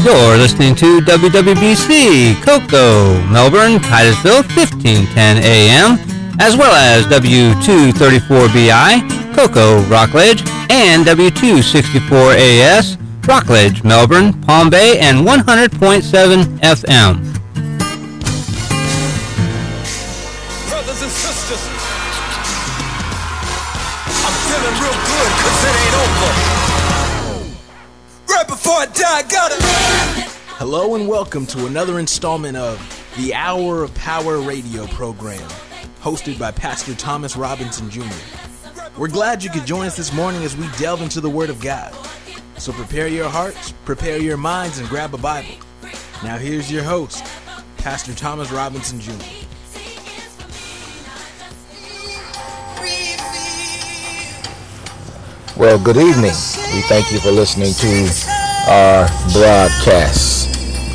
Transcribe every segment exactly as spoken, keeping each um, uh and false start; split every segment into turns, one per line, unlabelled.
You're listening to W W B C, Cocoa, Melbourne, Titusville, fifteen ten A M, as well as W two thirty-four B I, Cocoa, Rockledge, and W two sixty-four A S, Rockledge, Melbourne, Palm Bay, and one hundred point seven F M.
Brothers and sisters, I'm feeling real good because it ain't over. Right before I die, I gotta live.
Hello and welcome to another installment of the Hour of Power radio program, hosted by Pastor Thomas Robinson Junior We're glad you could join us this morning as we delve into the Word of God. So prepare your hearts, prepare your minds, and grab a Bible. Now here's your host, Pastor Thomas Robinson Junior
Well, good evening. We thank you for listening to our broadcast.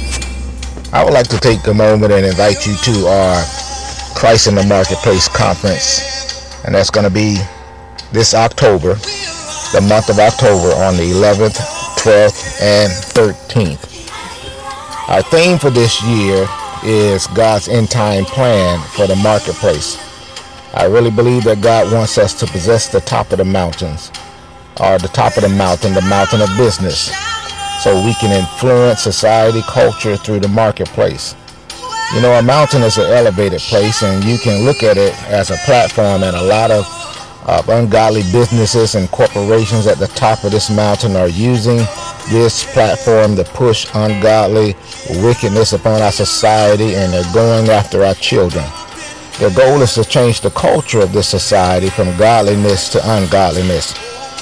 I would like to take a moment and invite you to our Christ in the Marketplace conference, and that's going to be this October, the month of October, on the eleventh, twelfth, and thirteenth. Our theme for this year is God's end time plan for the marketplace. I really believe that God wants us to possess the top of the mountains, or the top of the mountain, the mountain of business, so we can influence society, culture through the marketplace. You know, a mountain is an elevated place, and you can look at it as a platform, and a lot of uh, ungodly businesses and corporations at the top of this mountain are using this platform to push ungodly wickedness upon our society, and they're going after our children. Their goal is to change the culture of this society from godliness to ungodliness.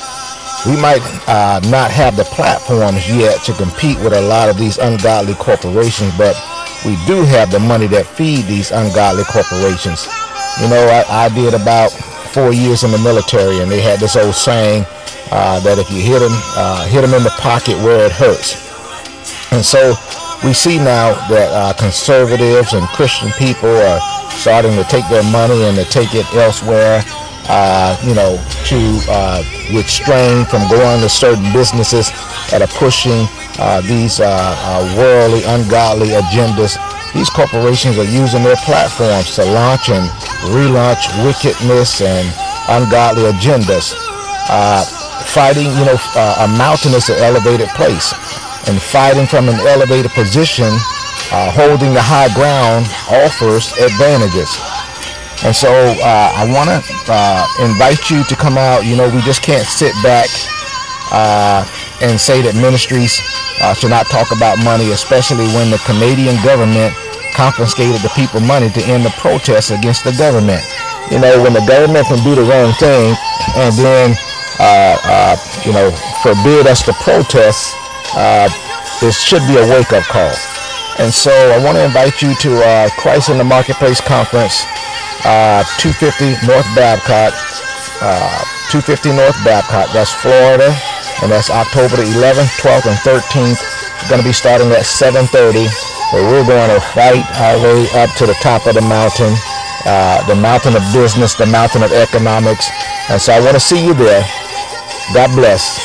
We might uh, not have the platforms yet to compete with a lot of these ungodly corporations, but we do have the money that feed these ungodly corporations. You know, I, I did about four years in the military, and they had this old saying uh, that if you hit them, uh, hit them in the pocket where it hurts. And so we see now that uh, conservatives and Christian people are starting to take their money and to take it elsewhere. Uh, you know, to uh, restrain from going to certain businesses that are pushing uh, these uh, uh, worldly, ungodly agendas. These corporations are using their platforms to launch and relaunch wickedness and ungodly agendas. Uh, fighting, you know, uh, a mountain is an elevated place, and fighting from an elevated position, uh, holding the high ground offers advantages. And so uh, I want to uh, invite you to come out. You know, we just can't sit back uh, and say that ministries uh, should not talk about money, especially when the Canadian government confiscated the people money to end the protests against the government. You know, when the government can do the wrong thing and then, uh, uh, you know, forbid us to protest, uh, it should be a wake-up call. And so I want to invite you to uh, Christ in the Marketplace conference. Uh, two fifty North Babcock, uh, two fifty North Babcock, that's Florida, and that's October the eleventh, twelfth, and thirteenth. It's going to be starting at seven thirty, but we're going to fight our way up to the top of the mountain, uh, the mountain of business, the mountain of economics, and so I want to see you there. God bless.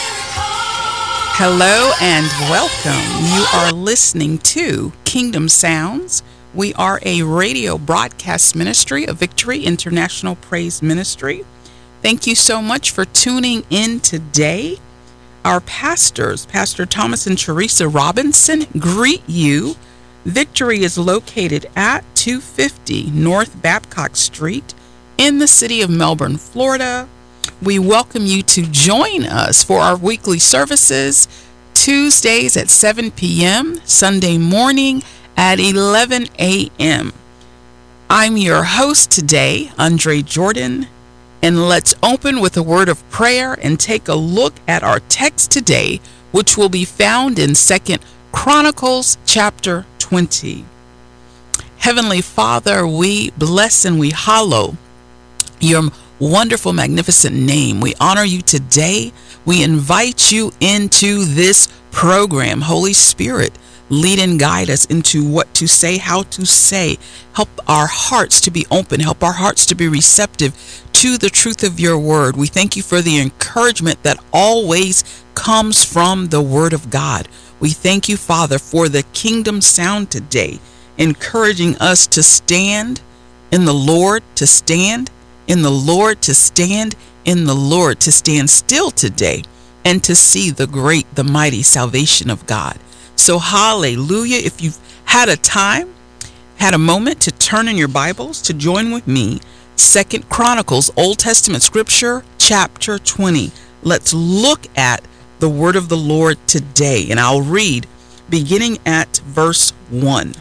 Hello and welcome. You are listening to Kingdom Sounds. We are a radio broadcast ministry of Victory International Praise Ministry. Thank you so much for tuning in today. Our pastors, Pastor Thomas and Teresa Robinson, greet you. Victory is located at two fifty North Babcock Street in the city of Melbourne, Florida. We welcome you to join us for our weekly services, Tuesdays at seven p.m., Sunday morning at eleven a.m. I'm your host today, Andre Jordan, and let's open with a word of prayer and take a look at our text today, which will be found in Second Chronicles chapter twenty. Heavenly Father, we bless and we hallow your wonderful, magnificent name. We honor you today. We invite you into this program. Holy Spirit, lead and guide us into what to say, how to say. Help our hearts to be open. Help our hearts to be receptive to the truth of your word. We thank you for the encouragement that always comes from the word of God. We thank you, Father, for the kingdom sound today, encouraging us to stand in the Lord, to stand in the Lord, to stand in the Lord, to stand still today, and to see the great, the mighty salvation of God. So hallelujah. If you've had a time, had a moment to turn in your Bibles to join with me, Second Chronicles, Old Testament Scripture, chapter twenty. Let's look at the word of the Lord today, and I'll read beginning at verse one.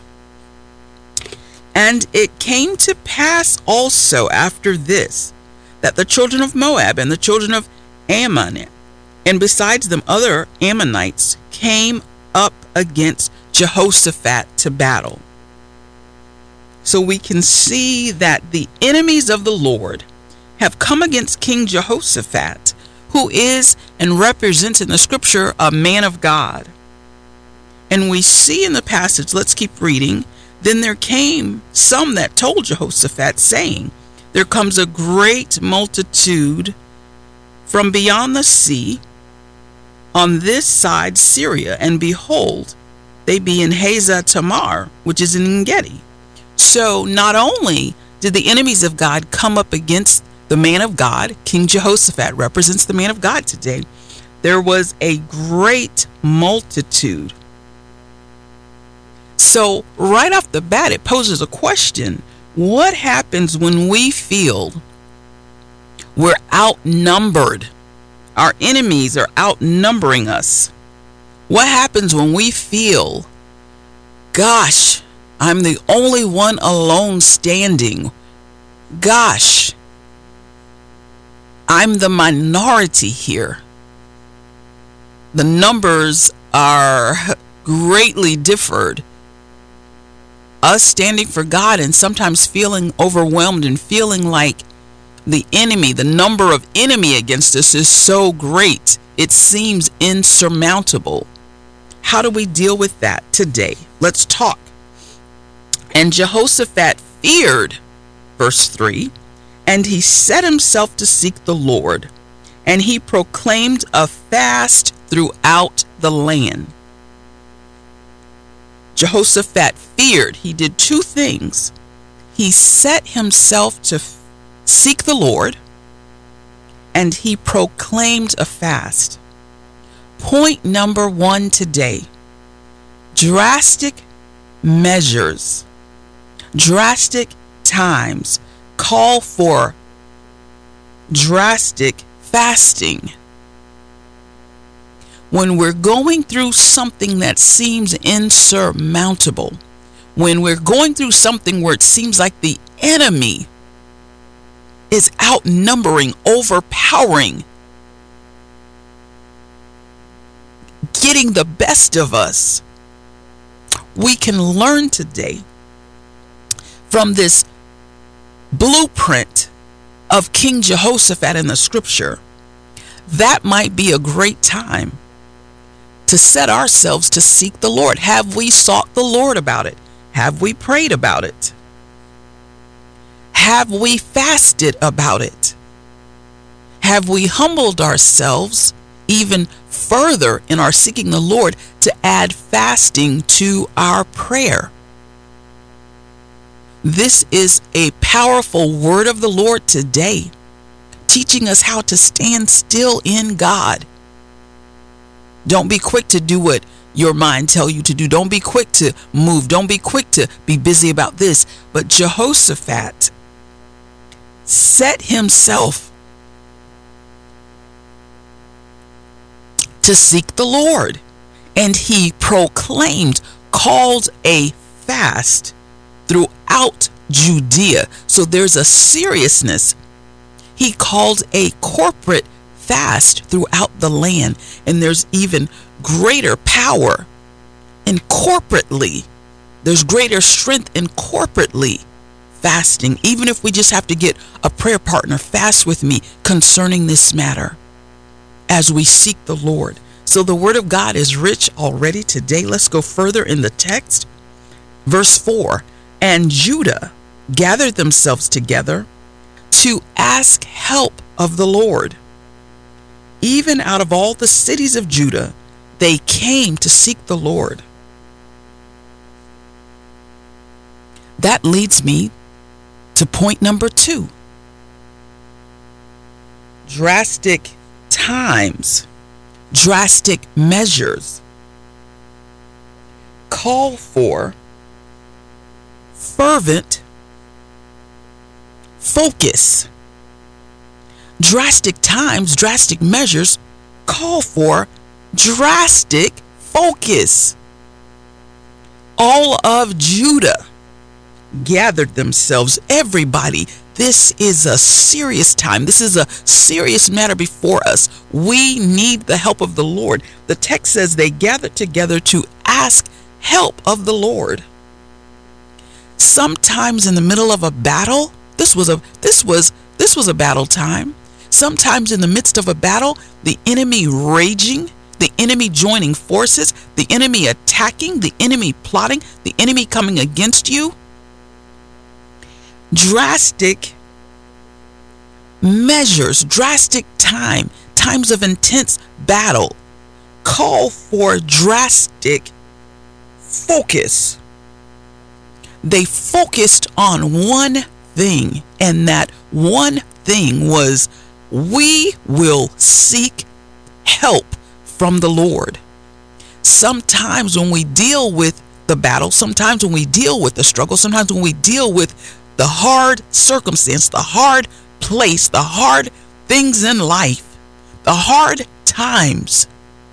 And it came to pass also after this, that the children of Moab and the children of Ammon, and besides them other Ammonites, came up against Jehoshaphat to battle. So we can see that the enemies of the Lord have come against King Jehoshaphat, who is and represents in the scripture a man of God. And we see in the passage, let's keep reading, then there came some that told Jehoshaphat, saying, there comes a great multitude from beyond the sea on this side Syria, and behold, they be in Hazah Tamar, which is in En-gedi. So not only did the enemies of God come up against the man of God, King Jehoshaphat represents the man of God today, there was a great multitude. So right off the bat, it poses a question. What happens when we feel we're outnumbered? Our enemies are outnumbering us. What happens when we feel, gosh, I'm the only one alone standing? Gosh, I'm the minority here. The numbers are greatly differed. Us standing for God and sometimes feeling overwhelmed and feeling like the enemy, the number of enemy against us is so great, it seems insurmountable. How do we deal with that today? Let's talk. And Jehoshaphat feared, verse three, and he set himself to seek the Lord, and he proclaimed a fast throughout the land. Jehoshaphat feared. He did two things. He set himself to f- seek the Lord, and he proclaimed a fast. Point number one today: drastic measures, drastic times call for drastic fasting. When we're going through something that seems insurmountable, when we're going through something where it seems like the enemy is outnumbering, overpowering, getting the best of us, we can learn today from this blueprint of King Jehoshaphat in the scripture. That might be a great time to set ourselves to seek the Lord. Have we sought the Lord about it? Have we prayed about it? Have we fasted about it? Have we humbled ourselves even further in our seeking the Lord to add fasting to our prayer? This is a powerful word of the Lord today, teaching us how to stand still in God. Don't be quick to do what your mind tell you to do. Don't be quick to move. Don't be quick to be busy about this. But Jehoshaphat set himself to seek the Lord, and he proclaimed, called a fast throughout Judea. So there's a seriousness. He called a corporate fast throughout the land, and there's even greater power in corporately. There's greater strength in corporately fasting. Even if we just have to get a prayer partner, fast with me concerning this matter as we seek the Lord. So the word of God is rich already today. Let's go further in the text. Verse four, and Judah gathered themselves together to ask help of the Lord. Even out of all the cities of Judah, They came to seek the Lord. That leads me to point number two. Drastic times, drastic measures call for fervent focus. Drastic times, drastic measures call for drastic focus. All of Judah gathered themselves, everybody. This is a serious time. This is a serious matter before us. We need the help of the Lord. The text says they gathered together to ask help of the Lord. Sometimes in the middle of a battle, this was a this was this was a battle time. Sometimes in the midst of a battle, the enemy raging, the enemy joining forces, the enemy attacking, the enemy plotting, the enemy coming against you. Drastic measures, drastic time, times of intense battle call for drastic focus. They focused on one thing, and that one thing was, we will seek help from the Lord. Sometimes when we deal with the battle, sometimes when we deal with the struggle, sometimes when we deal with the hard circumstance, the hard place, the hard things in life, the hard times,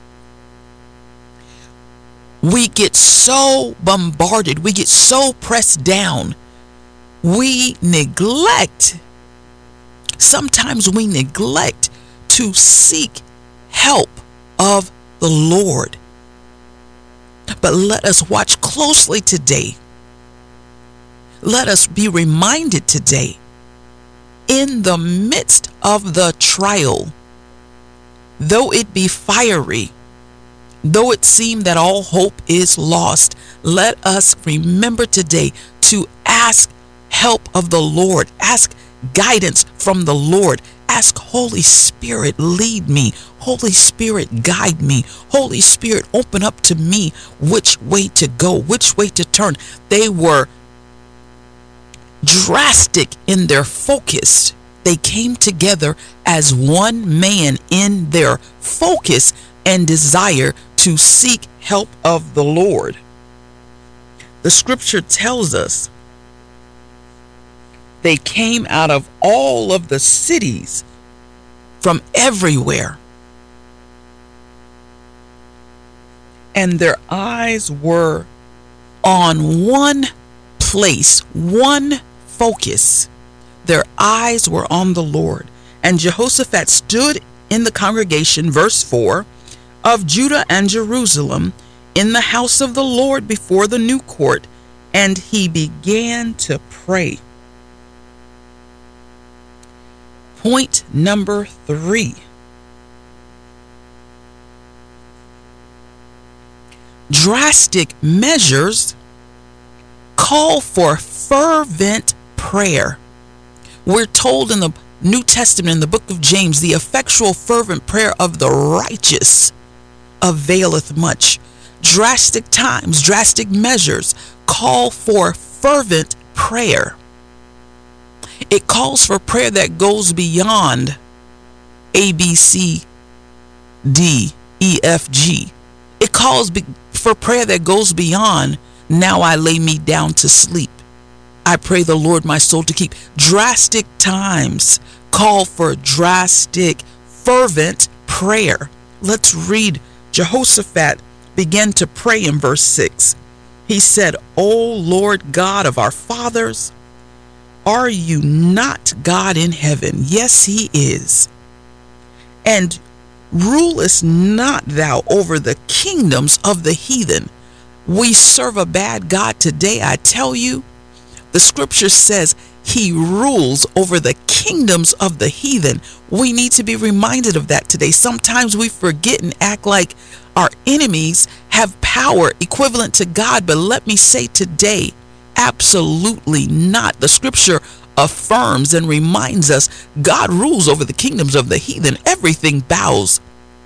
we get so bombarded, we get so pressed down, we neglect, sometimes we neglect to seek help of the Lord. But let us watch closely today. Let us be reminded today, in the midst of the trial, though it be fiery, though it seem that all hope is lost, let us remember today to ask help of the Lord, ask guidance from the Lord, ask Holy Spirit, lead me, Holy Spirit, guide me, Holy Spirit, open up to me which way to go, which way to turn. They were drastic in their focus. They came together as one man in their focus and desire to seek help of the Lord. The scripture tells us they came out of all of the cities, from everywhere, and their eyes were on one place, one focus. Their eyes were on the Lord. And Jehoshaphat stood in the congregation, verse four, of Judah and Jerusalem, in the house of the Lord before the new court, and he began to pray. Point number three. Drastic measures call for fervent prayer. We're told in the New Testament, in the book of James, the effectual fervent prayer of the righteous availeth much. Drastic times, drastic measures call for fervent prayer. It calls for prayer that goes beyond A, B, C, D, E, F, G. It calls be- for prayer that goes beyond, now I lay me down to sleep. I pray the Lord my soul to keep. Drastic times call for drastic, fervent prayer. Let's read. Jehoshaphat began to pray in verse six. He said, O Lord God of our fathers, are you not God in heaven? Yes, he is. And rulest not thou over the kingdoms of the heathen? We serve a bad God today, I tell you. The scripture says he rules over the kingdoms of the heathen. We need to be reminded of that today. Sometimes we forget and act like our enemies have power equivalent to God. But let me say today, absolutely not. The scripture affirms and reminds us God rules over the kingdoms of the heathen. Everything bows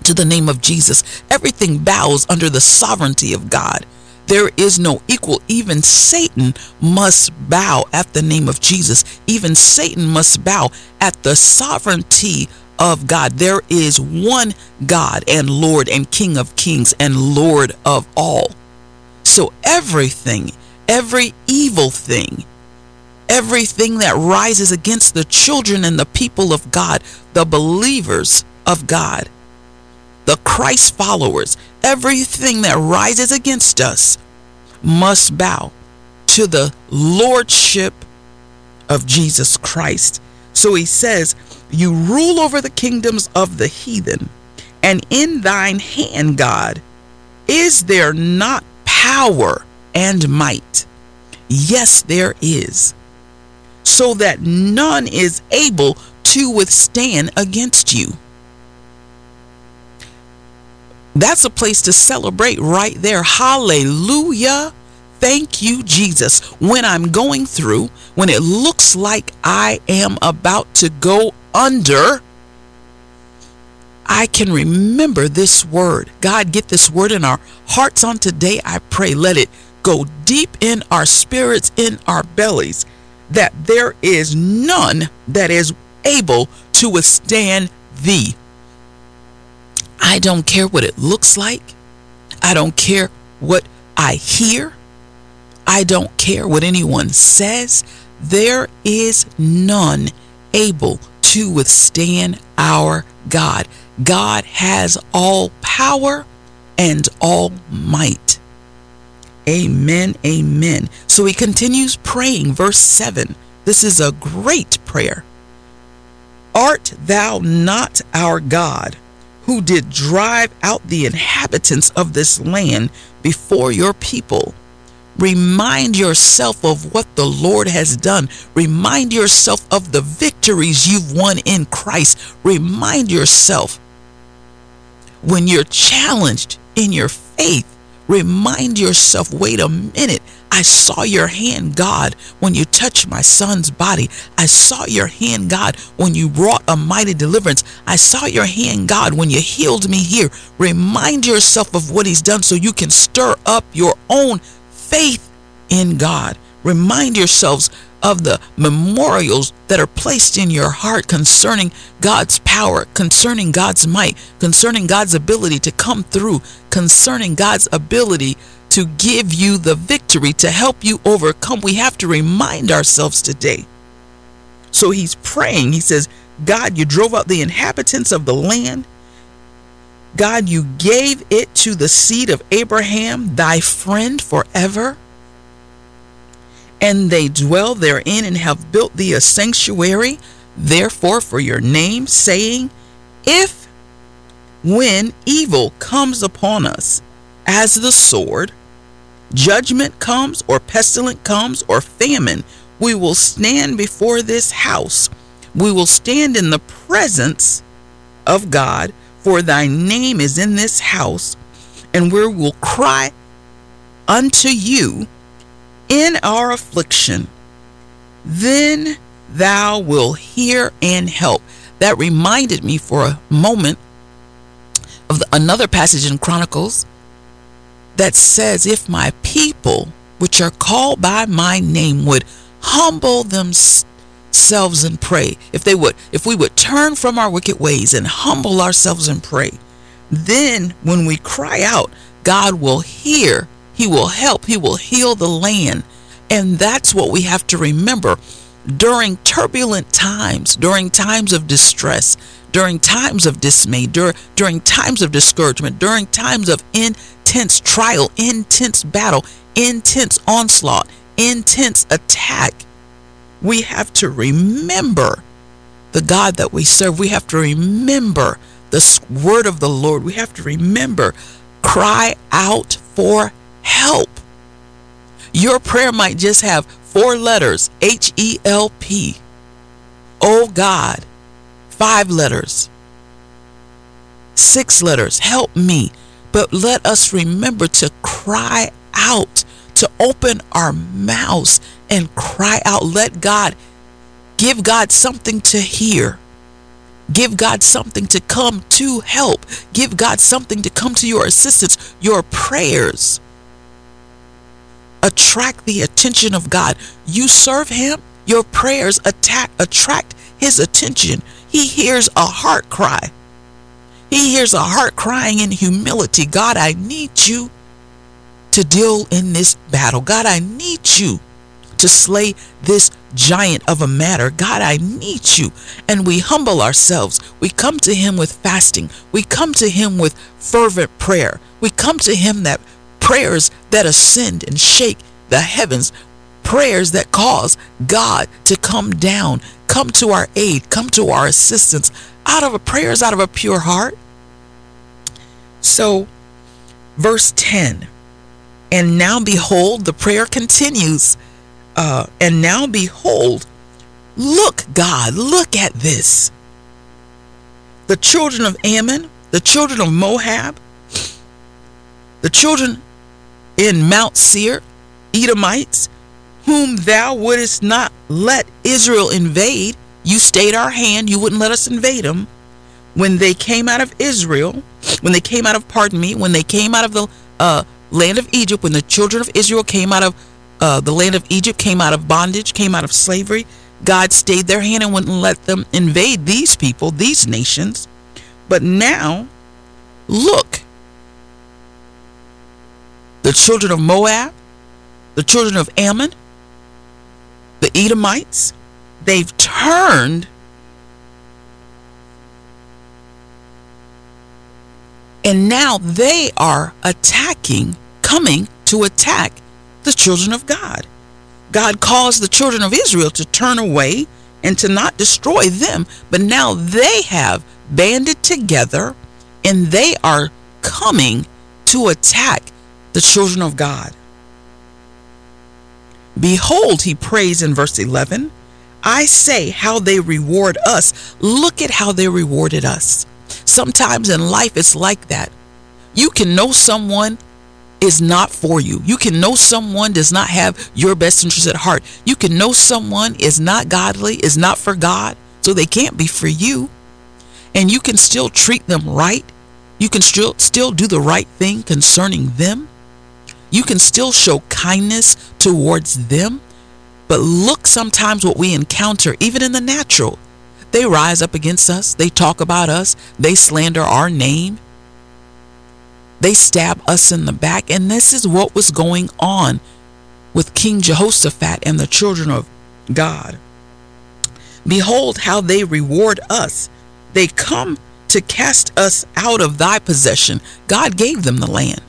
to the name of Jesus. Everything bows under the sovereignty of God. There is no equal. Even Satan must bow at the name of Jesus. Even Satan must bow at the sovereignty of God. There is one God and Lord and King of kings and Lord of all. So everything, every evil thing, everything that rises against the children and the people of God, the believers of God, the Christ followers, everything that rises against us must bow to the lordship of Jesus Christ. So he says, you rule over the kingdoms of the heathen, and in thine hand, God, is there not power and might? Yes, there is, so that none is able to withstand against you. That's a place to celebrate right there. Hallelujah. Thank you, Jesus. When I'm going through, when it looks like I am about to go under, I can remember this word. God, get this word in our hearts on today. I pray, let it go deep in our spirits, in our bellies, that there is none that is able to withstand thee. I don't care what it looks like. I don't care what I hear. I don't care what anyone says. There is none able to withstand our God. God has all power and all might. Amen, amen. So he continues praying, verse seven. This is a great prayer. Art thou not our God, who did drive out the inhabitants of this land before your people? Remind yourself of what the Lord has done. Remind yourself of the victories you've won in Christ. Remind yourself when you're challenged in your faith. Remind yourself, wait a minute, I saw your hand, God, when you touched my son's body. I saw your hand, God, when you wrought a mighty deliverance. I saw your hand, God, when you healed me here. Remind yourself of what he's done so you can stir up your own faith in God. Remind yourselves of the memorials that are placed in your heart concerning God's power, concerning God's might, concerning God's ability to come through, concerning God's ability to give you the victory, to help you overcome. We have to remind ourselves today. So he's praying. He says, God, you drove out the inhabitants of the land. God, you gave it to the seed of Abraham, thy friend forever. And they dwell therein and have built thee a sanctuary, therefore for your name, saying, if when evil comes upon us as the sword, judgment comes, or pestilence comes, or famine, we will stand before this house. We will stand in the presence of God, for thy name is in this house, and we will cry unto you in our affliction. Then thou wilt hear and help. That reminded me for a moment of the, another passage in Chronicles that says, if my people, which are called by my name, would humble themselves and pray, if they would, if we would turn from our wicked ways and humble ourselves and pray, then when we cry out, God will hear, he will help, he will heal the land. And that's what we have to remember during turbulent times, during times of distress, during times of dismay, dur- during times of discouragement, during times of intense trial, intense battle, intense onslaught, intense attack. We have to remember the God that we serve. We have to remember the word of the Lord. We have to remember, cry out for help. Your prayer might just have four letters, H E L P. Oh God. Five letters. Six letters. Help me. But let us remember to cry out, to open our mouths and cry out. Let God, give God something to hear. Give God something to come to help. Give God something to come to your assistance. Your prayers attract the attention of God. You serve him, your prayers attack, attract his attention. He hears a heart cry. He hears a heart crying in humility. God, I need you to deal in this battle. God, I need you to slay this giant of a matter. God, I need you. And we humble ourselves. We come to him with fasting. We come to him with fervent prayer. We come to him that prayers that ascend and shake the heavens, prayers that cause God to come down, come to our aid, come to our assistance, out of a prayers out of a pure heart. So verse ten, and now behold, the prayer continues. Uh, and now behold, look, God, look at this. The children of Ammon, the children of Moab, the children in Mount Seir, Edomites, whom thou wouldest not let Israel invade. You stayed our hand. You wouldn't let us invade them. When they came out of Israel, when they came out of, pardon me, when they came out of the uh, land of Egypt, when the children of Israel came out of uh, the land of Egypt, came out of bondage, came out of slavery, God stayed their hand and wouldn't let them invade these people, these nations. But now, look, the children of Moab, the children of Ammon, the Edomites, they've turned and now they are attacking, coming to attack the children of God. God caused the children of Israel to turn away and to not destroy them, but now they have banded together and they are coming to attack the children of God. Behold, he prays in verse eleven, I say how they reward us. Look at how they rewarded us. Sometimes in life it's like that. You can know someone is not for you. You can know someone does not have your best interest at heart. You can know someone is not godly, is not for God, so they can't be for you. And you can still treat them right. You can still still do the right thing concerning them. You can still show kindness towards them. But look, sometimes what we encounter, even in the natural, they rise up against us. They talk about us. They slander our name. They stab us in the back. And this is what was going on with King Jehoshaphat and the children of God. Behold how they reward us. They come to cast us out of thy possession. God gave them the land,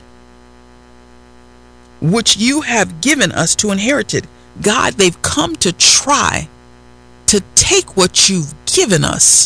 which you have given us to inherit it. God, they've come to try to take what you've given us.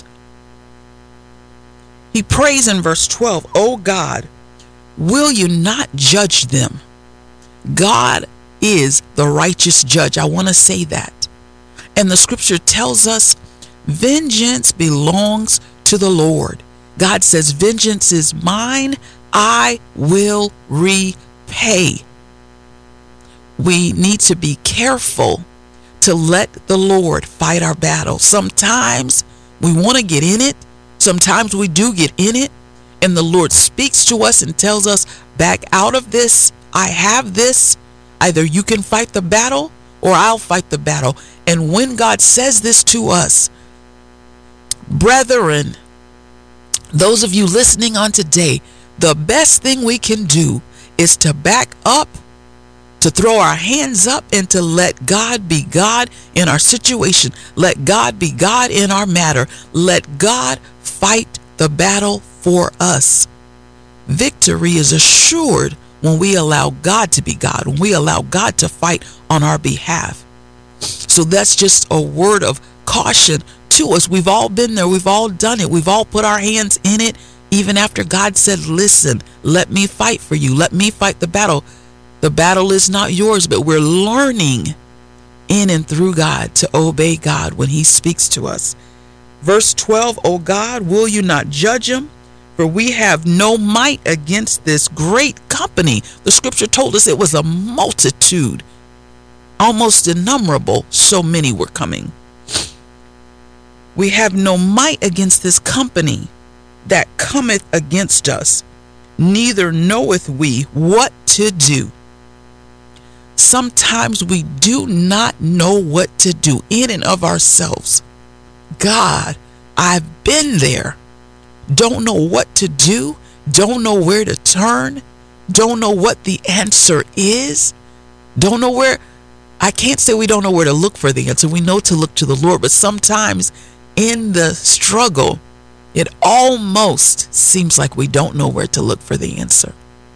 He prays in verse twelve, O God, will you not judge them? God is the righteous judge. I want to say that. And the scripture tells us vengeance belongs to the Lord. God says, vengeance is mine. I will repay. We need to be careful to let the Lord fight our battle. Sometimes we want to get in it. Sometimes we do get in it. And the Lord speaks to us and tells us, back out of this. I have this. Either you can fight the battle or I'll fight the battle. And when God says this to us, brethren, those of you listening on today, the best thing we can do is to back up, to throw our hands up, and to let God be God in our situation. Let God be God in our matter. Let God fight the battle for us. Victory is assured when we allow God to be God, when we allow God to fight on our behalf. So that's just a word of caution to us. We've all been there. We've all done it. We've all put our hands in it, even after God said, listen, let me fight for you. Let me fight the battle. The battle is not yours, but we're learning in and through God to obey God when he speaks to us. Verse twelve, O God, will you not judge him? For we have no might against this great company. The scripture told us it was a multitude, almost innumerable. So many were coming. We have no might against this company that cometh against us, neither knoweth we what to do. Sometimes we do not know what to do in and of ourselves. God, I've been there. Don't know what to do. Don't know where to turn. Don't know what the answer is. Don't know where. I can't say we don't know where to look for the answer. We know to look to the Lord, but sometimes in the struggle, it almost seems like we don't know where to look for the answer.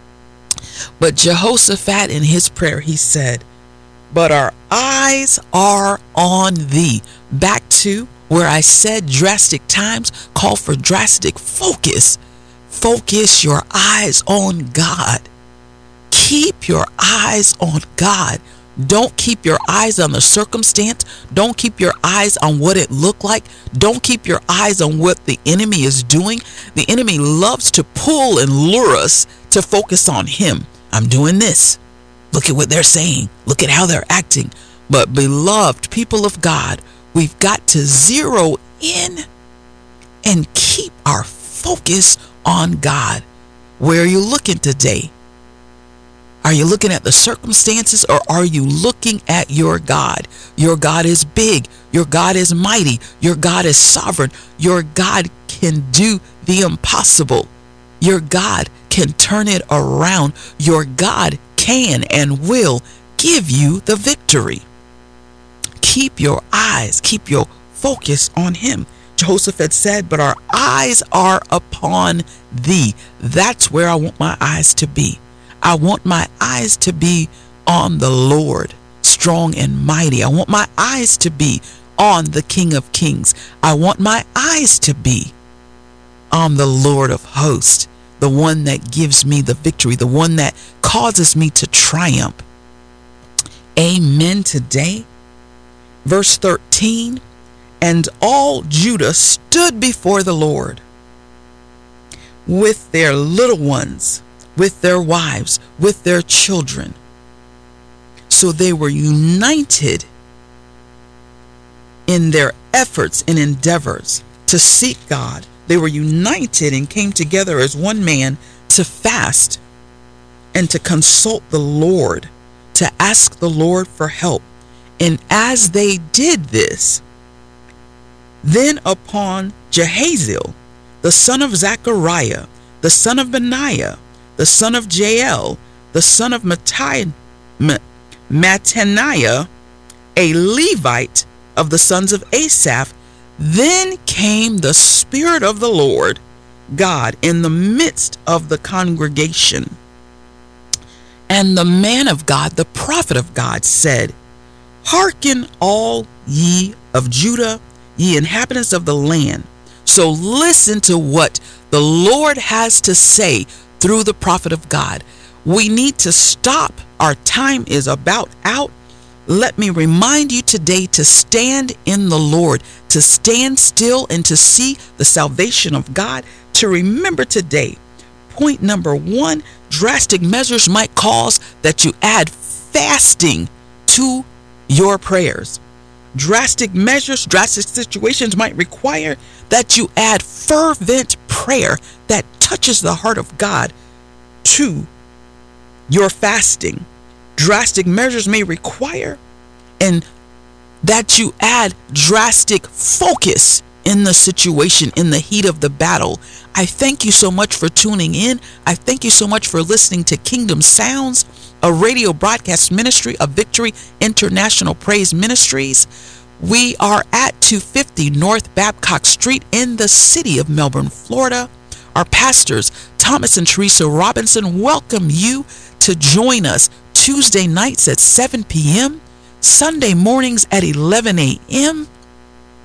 But Jehoshaphat, in his prayer, he said, but our eyes are on thee. Back to where I said drastic times call for drastic focus. Focus your eyes on God. Keep your eyes on God. Don't keep your eyes on the circumstance. Don't keep your eyes on what it looked like. Don't keep your eyes on what the enemy is doing. The enemy loves to pull and lure us to focus on him. I'm doing this. Look at what they're saying. Look at how they're acting. But beloved people of God, we've got to zero in and keep our focus on God. Where are you looking today? Are you looking at the circumstances, or are you looking at your God? Your God is big. Your God is mighty. Your God is sovereign. Your God can do the impossible. Your God can turn it around. Your God can and will give you the victory. Keep your eyes, keep your focus on him. Jehoshaphat said, but our eyes are upon thee. That's where I want my eyes to be. I want my eyes to be on the Lord, strong and mighty. I want my eyes to be on the King of Kings. I want my eyes to be on the Lord of hosts, the one that gives me the victory, the one that causes me to triumph. Amen today. Verse thirteen, and all Judah stood before the Lord with their little ones, with their wives, with their children. So they were united in their efforts and endeavors to seek God. They were united and came together as one man to fast and to consult the Lord, to ask the Lord for help. And as they did this, then upon Jehaziel, the son of Zechariah, the son of Benaiah, the son of Jael, the son of Mattai, Mattaniah, a Levite of the sons of Asaph, then came the Spirit of the Lord God in the midst of the congregation. And the man of God, the prophet of God, said, hearken all ye of Judah, ye inhabitants of the land. So listen to what the Lord has to say through the prophet of God. We need to stop. Our time is about out. Let me remind you today to stand in the Lord, to stand still and to see the salvation of God. To remember today, point number one, drastic measures might cause that you add fasting to your prayers. Drastic measures, drastic situations might require that you add fervent prayer that touches the heart of God to your fasting. Drastic measures may require and that you add drastic focus in the situation, in the heat of the battle. I thank you so much for tuning in. I thank you so much for listening to Kingdom Sounds, a radio broadcast ministry of Victory International Praise Ministries. We are at two fifty North Babcock Street in the city of Melbourne, Florida. Our pastors, Thomas and Teresa Robinson, welcome you to join us Tuesday nights at seven p.m., Sunday mornings at eleven a.m.,